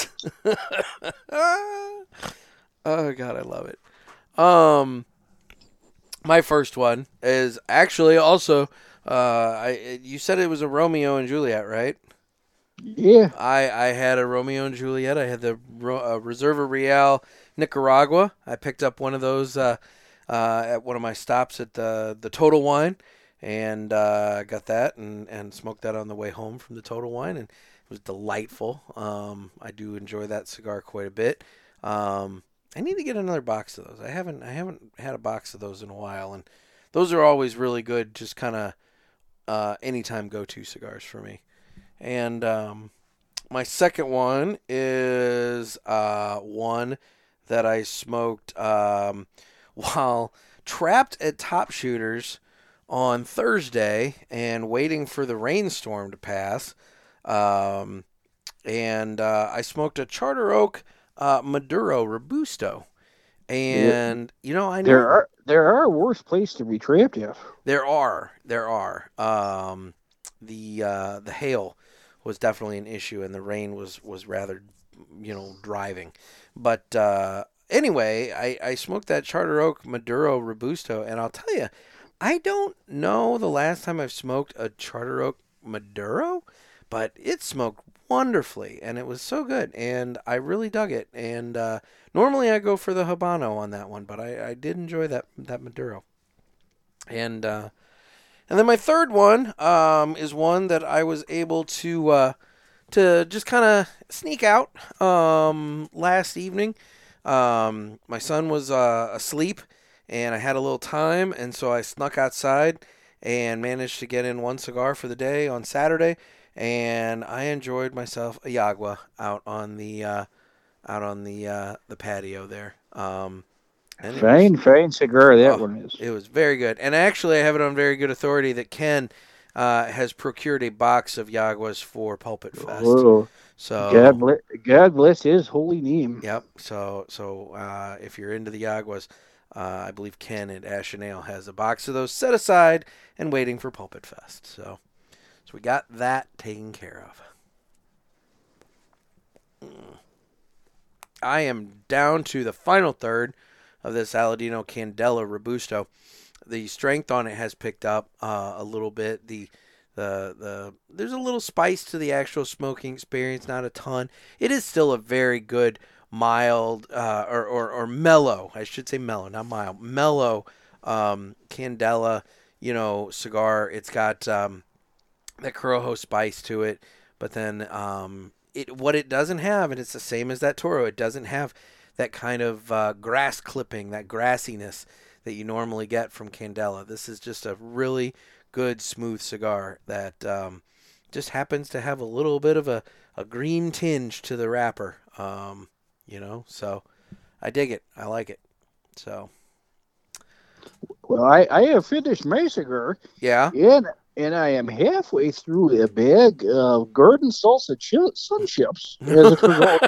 Oh God, I love it. Um, my first one is actually also you said it was a Romeo and Juliet, right? Yeah, I had a Romeo and Juliet. I had the Reserva Real Nicaragua. I picked up one of those at one of my stops at the Total Wine, and got that and smoked that on the way home from the Total Wine, and it was delightful. I do enjoy that cigar quite a bit. I need to get another box of those. I haven't had a box of those in a while, and those are always really good. Just kind of anytime go to cigars for me. And my second one is one that I smoked while trapped at Top Shooters on Thursday and waiting for the rainstorm to pass. Um, and I smoked a Charter Oak Maduro Robusto. yeah. And I There know are worse places to be trapped at. there are. The hail was definitely an issue, and the rain was rather, driving. But anyway, I smoked that Charter Oak Maduro Robusto, and I'll tell you, I don't know the last time I've smoked a Charter Oak Maduro, but it smoked wonderfully, and it was so good, and I really dug it. And normally I go for the Habano on that one, but I did enjoy that Maduro. And then my third one is one that I was able to just kind of sneak out last evening. My son was asleep, and I had a little time, and so I snuck outside and managed to get in one cigar for the day on Saturday, and I enjoyed myself a Yagua out on the patio there. And it was Fine cigar that Oh, one is. it was very good. And actually, I have it on very good authority that Ken has procured a box of Yaguas for Pulpit Fest. Oh, So, God bless his holy name. yep. So if you're into the Yaguas, I believe Ken at Ash and Ale has a box of those set aside and waiting for Pulpit Fest. So we got that taken care of. I am down to the final third of this Aladino Candela Robusto. The strength on it has picked up a little bit. The there's a little spice to the actual smoking experience, not a ton. It is still a very good mild or mellow. I should say mellow, not mild. Mellow Candela, cigar. It's got that Corojo spice to it, but then what it doesn't have, and it's the same as that Toro. It doesn't have that kind of grass clipping, that grassiness that you normally get from Candela. This is just a really good, smooth cigar that just happens to have a little bit of a green tinge to the wrapper. So I dig it. I like it. So, Well, I have finished my cigar, yeah. and I am halfway through a bag of garden salsa sun chips, as it turns out.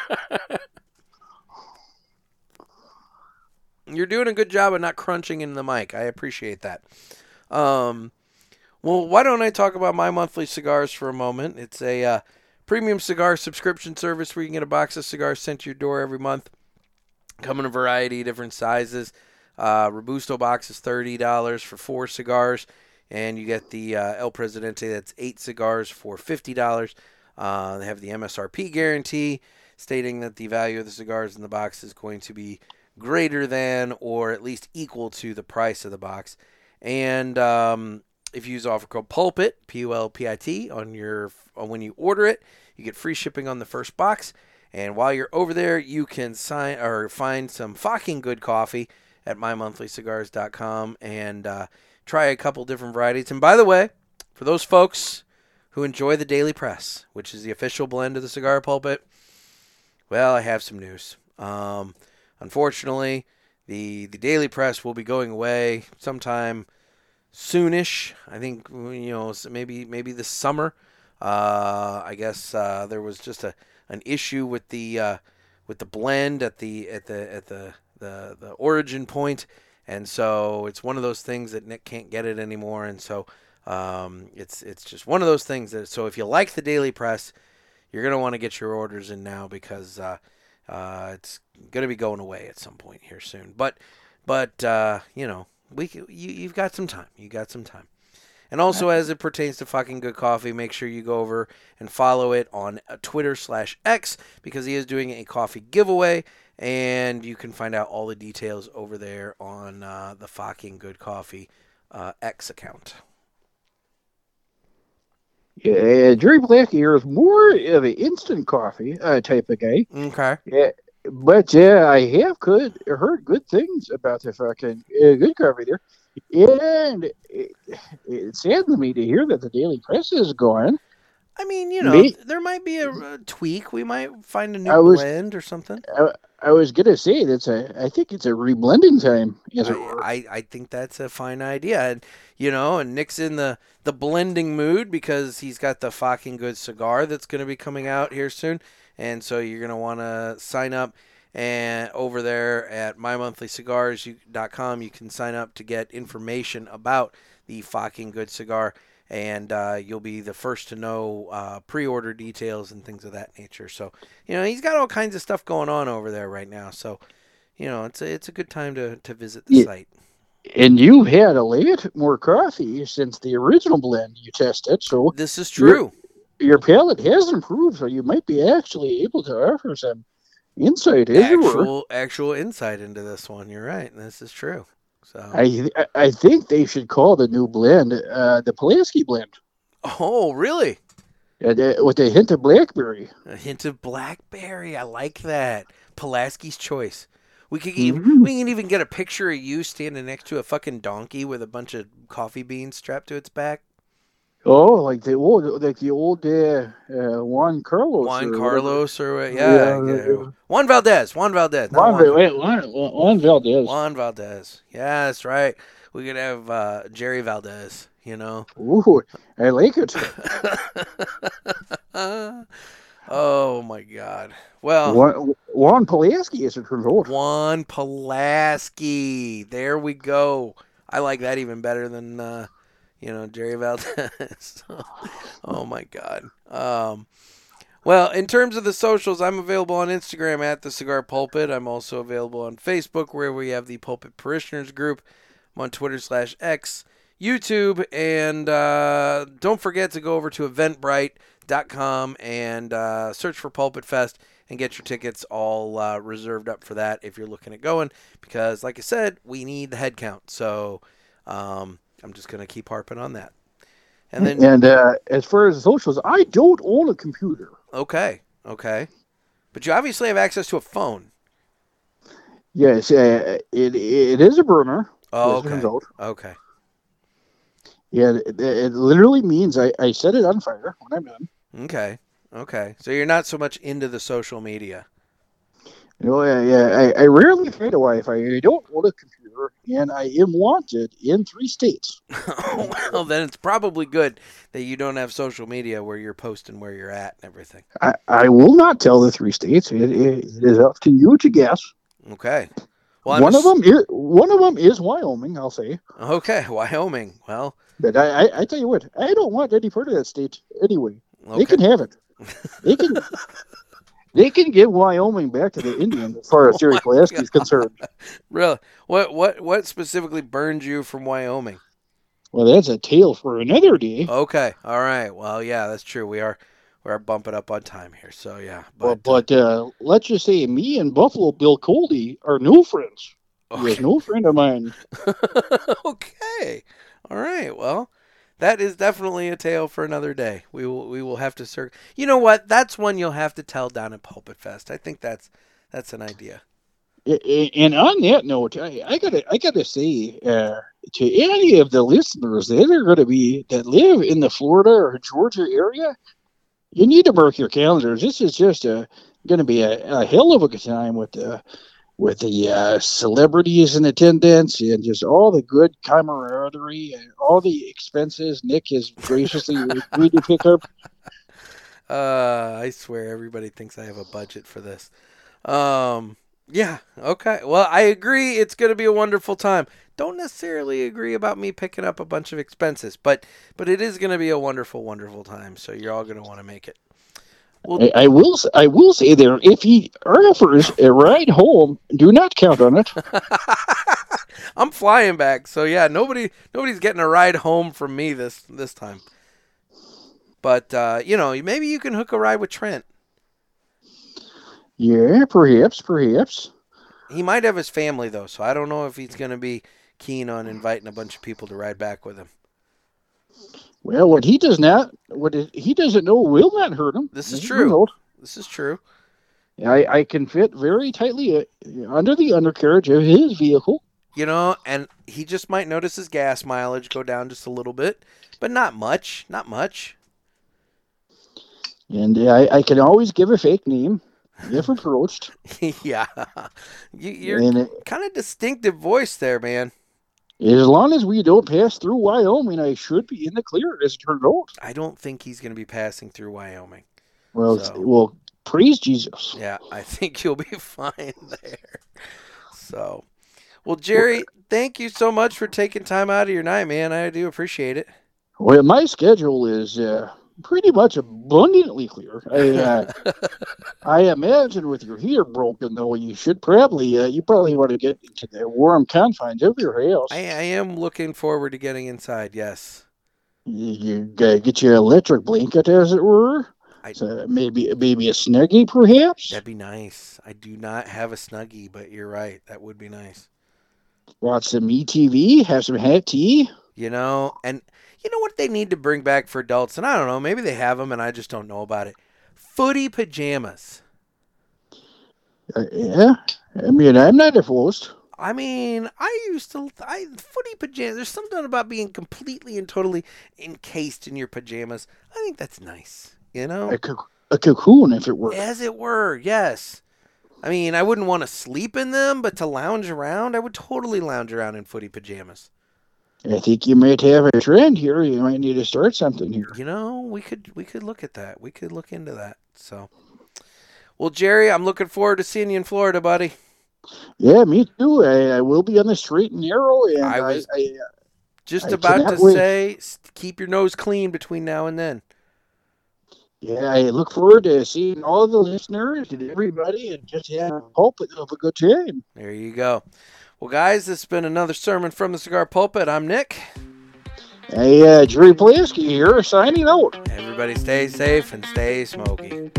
You're doing a good job of not crunching in the mic. I appreciate that. Well, why don't I talk about my monthly cigars for a moment? It's a premium cigar subscription service where you can get a box of cigars sent to your door every month. Come in a variety of different sizes. Robusto box is $30 for 4 cigars, and you get the El Presidente, that's 8 cigars for $50. They have the MSRP guarantee, stating that the value of the cigars in the box is going to be greater than or at least equal to the price of the box. And if you use offer code PULPIT, PULPIT, when you order it, you get free shipping on the first box. And while you're over there, you can find some fucking good coffee at mymonthlycigars.com and try a couple different varieties. And by the way, for those folks who enjoy the Daily Press, which is the official blend of the Cigar Pulpit, well, I have some news. Unfortunately, the Daily Press will be going away sometime soonish. I think maybe this summer. I guess there was just an issue with the blend at the origin point, and so it's one of those things that Nick can't get it anymore, and so it's just one of those things that. So if you like the Daily Press, you're gonna want to get your orders in now because it's gonna be going away at some point here soon. But you've got some time. You got some time. And also, as it pertains to fucking good coffee, make sure you go over and follow it on Twitter/X because he is doing a coffee giveaway, and you can find out all the details over there on the fucking good coffee X account. Yeah, Jerry Black here is more of an instant coffee type of guy. Okay. Yeah, but I have heard good things about the fucking good coffee there. And it saddens me to hear that the Daily Press is gone. I mean, there might be a tweak. We might find a new blend or something. I was gonna say I think it's a reblending time. I think that's a fine idea, and and Nick's in the blending mood because he's got the fucking good cigar that's going to be coming out here soon, and so you're gonna want to sign up. And over there at mymonthlycigars.com, you can sign up to get information about the fucking good cigar, and you'll be the first to know pre-order details and things of that nature. So, he's got all kinds of stuff going on over there right now. So, it's a good time to visit the site. And you had a lot more coffee since the original blend you tested. So this is true. Your palate has improved, so you might be actually able to offer some insight, actual insight into this one. You're right. This is true. So I think they should call the new blend the Pulaski blend. Oh, really? With a hint of blackberry. A hint of blackberry. I like that. Pulaski's choice. We can even get a picture of you standing next to a fucking donkey with a bunch of coffee beans strapped to its back. Oh, like the old Juan Carlos. Juan Carlos, Juan Valdez. Juan Valdez. Juan Valdez. Yeah, that's right. We could have Jerry Valdez. Ooh, I like it. Oh my God. Well, Juan Pulaski is it turns out. Juan Pulaski. There we go. I like that even better than. Jerry Valdez. Oh, my God. Well, in terms of the socials, I'm available on Instagram at The Cigar Pulpit. I'm also available on Facebook where we have the Pulpit Parishioners group. I'm on Twitter/X, YouTube, and don't forget to go over to eventbrite.com and search for Pulpit Fest and get your tickets all reserved up for that if you're looking at going because, like I said, we need the head count. So, I'm just going to keep harping on that. And as far as the socials, I don't own a computer. Okay. But you obviously have access to a phone. Yes, it is a burner. Oh, okay. Yeah, it literally means I set it on fire when I'm done. Okay. So you're not so much into the social media. I rarely trade a Wi-Fi. I don't own a computer, and I am wanted in 3 states. Well, then it's probably good that you don't have social media where you're posting where you're at and everything. I will not tell the 3 states. It is up to you to guess. Okay. Well, one of them is Wyoming, I'll say. Okay, Wyoming. Well, but I tell you what, I don't want any part of that state anyway. Okay. They can have it. They can give Wyoming back to the Indians as far as Jerry Pulaski is concerned. Really? What specifically burned you from Wyoming? Well, that's a tale for another day. Okay. All right. Well, yeah, that's true. We are we're bumping up on time here. So yeah, But let's just say me and Buffalo Bill Coldy are no friends. He is no friend of mine. Okay. All right. Well, that is definitely a tale for another day. We will have to You know what? That's one you'll have to tell down at Pulpit Fest. I think that's an idea. And on that note, I gotta say to any of the listeners that are that live in the Florida or Georgia area, you need to mark your calendars. This is just going to be a hell of a good time with the celebrities in attendance and just all the good camaraderie and all the expenses Nick has graciously agreed to pick up. I swear everybody thinks I have a budget for this. Yeah, okay. Well, I agree it's going to be a wonderful time. Don't necessarily agree about me picking up a bunch of expenses, but it is going to be a wonderful, wonderful time, so you're all going to want to make it. Well, I will say there, if he offers a ride home, do not count on it. I'm flying back, so yeah, nobody's getting a ride home from me this time. But maybe you can hook a ride with Trent. Yeah, perhaps. He might have his family though, so I don't know if he's going to be keen on inviting a bunch of people to ride back with him. Well, what he doesn't know will not hurt him. This is true. This is true. I can fit very tightly under the undercarriage of his vehicle. And he just might notice his gas mileage go down just a little bit, but not much. Not much. And I can always give a fake name if approached. Yeah. You're kind of distinctive voice there, man. As long as we don't pass through Wyoming, I should be in the clear, as it turned out. I don't think he's going to be passing through Wyoming. Well, praise Jesus. Yeah, I think you'll be fine there. So, well, Jerry, thank you so much for taking time out of your night, man. I do appreciate it. Well, my schedule is pretty much abundantly clear. I imagine with your heater broken, though, you probably want to get into the warm confines of your house. I am looking forward to getting inside, yes. You get your electric blanket, as it were. So maybe a Snuggie, perhaps? That'd be nice. I do not have a Snuggie, but you're right. That would be nice. Watch some ETV, have some hot tea. And you know what they need to bring back for adults? And I don't know, maybe they have them and I just don't know about it. Footy pajamas. Yeah. I mean, I'm not opposed. I mean, footy pajamas, there's something about being completely and totally encased in your pajamas. I think that's nice, A cocoon, if it were. As it were, yes. I mean, I wouldn't want to sleep in them, but to lounge around, I would totally lounge around in footy pajamas. I think you might have a trend here. You might need to start something here. We could look at that. We could look into that. So, well, Jerry, I'm looking forward to seeing you in Florida, buddy. Yeah, me too. I will be on the straight and narrow. And I was just about to say, keep your nose clean between now and then. Yeah, I look forward to seeing all the listeners and everybody and just have a pulpit of a good time. There you go. Well, guys, this has been another sermon from the Cigar Pulpit. I'm Nick. Hey, Jerry Pulaski here, signing out. Everybody stay safe and stay smoky.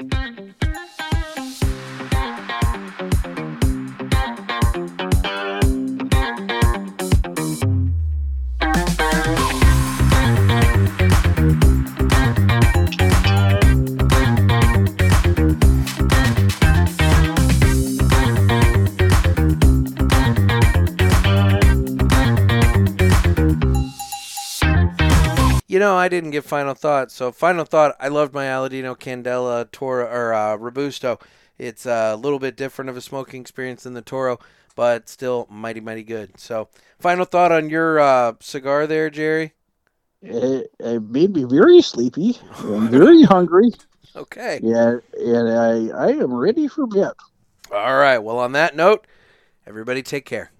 I didn't give final thought. So final thought, I loved my Aladino Candela Toro or Robusto. It's a little bit different of a smoking experience than the Toro, but still mighty, mighty good. So final thought on your cigar there, Jerry? It made me very sleepy and very hungry. Okay. Yeah, and I am ready for bed. All right. Well, on that note, everybody take care.